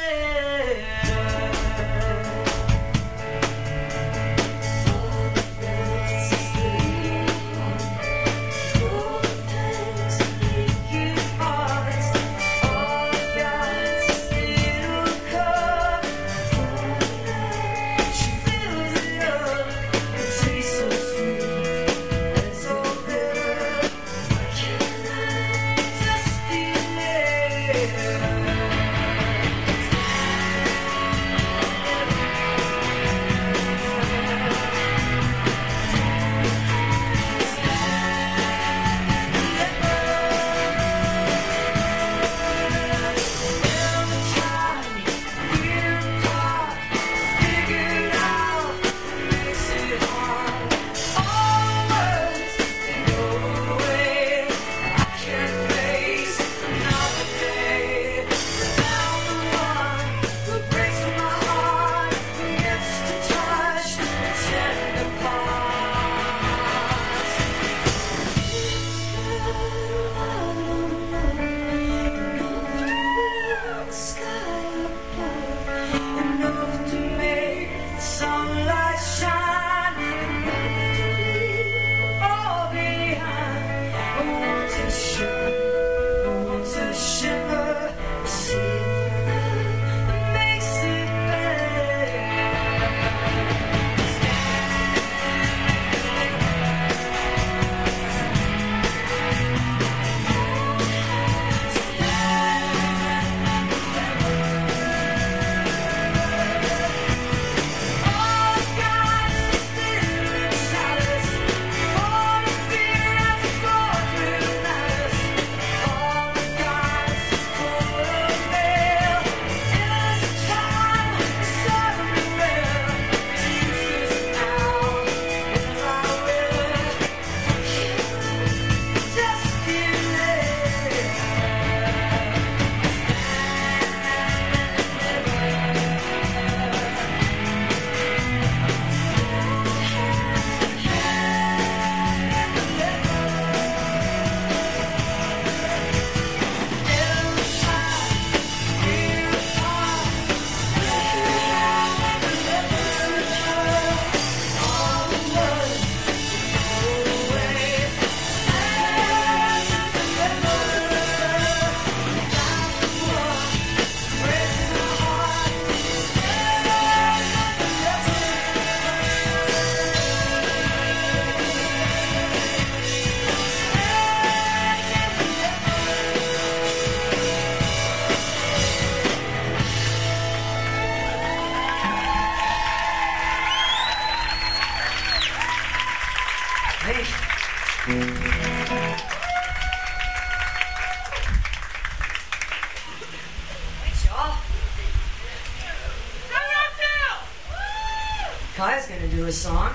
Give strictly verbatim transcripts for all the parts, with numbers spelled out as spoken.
Kai's gonna do a song.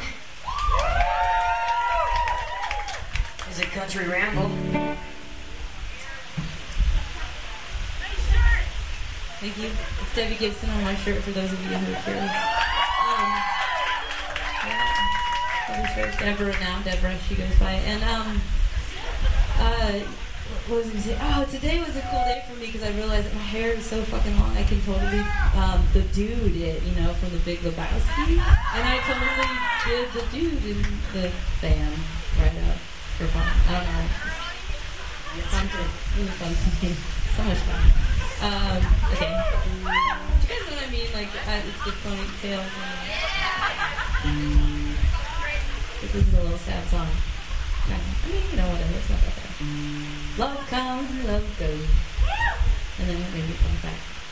Is it Country Ramble? Thank you. It's Debbie Gibson on my shirt for those of you who are curious. Um, yeah. Shirt. Deborah now, Deborah, she goes by. And, um, uh, what was I gonna say? Oh, today was a cool day for me because I realized that my hair is so fucking long I can totally, um, the dude it, you know, from the Big Lebowski. And I totally did the dude in the band right up for fun. I don't know. It's fun to, it was fun to me. So much fun. Um, okay. Do you guys know what I mean? Like, uh, it's the ponytail. But this is a little sad song. Kind of. I mean, you know, whatever. It's not that bad. Love comes and love goes. And then it made me fun fact.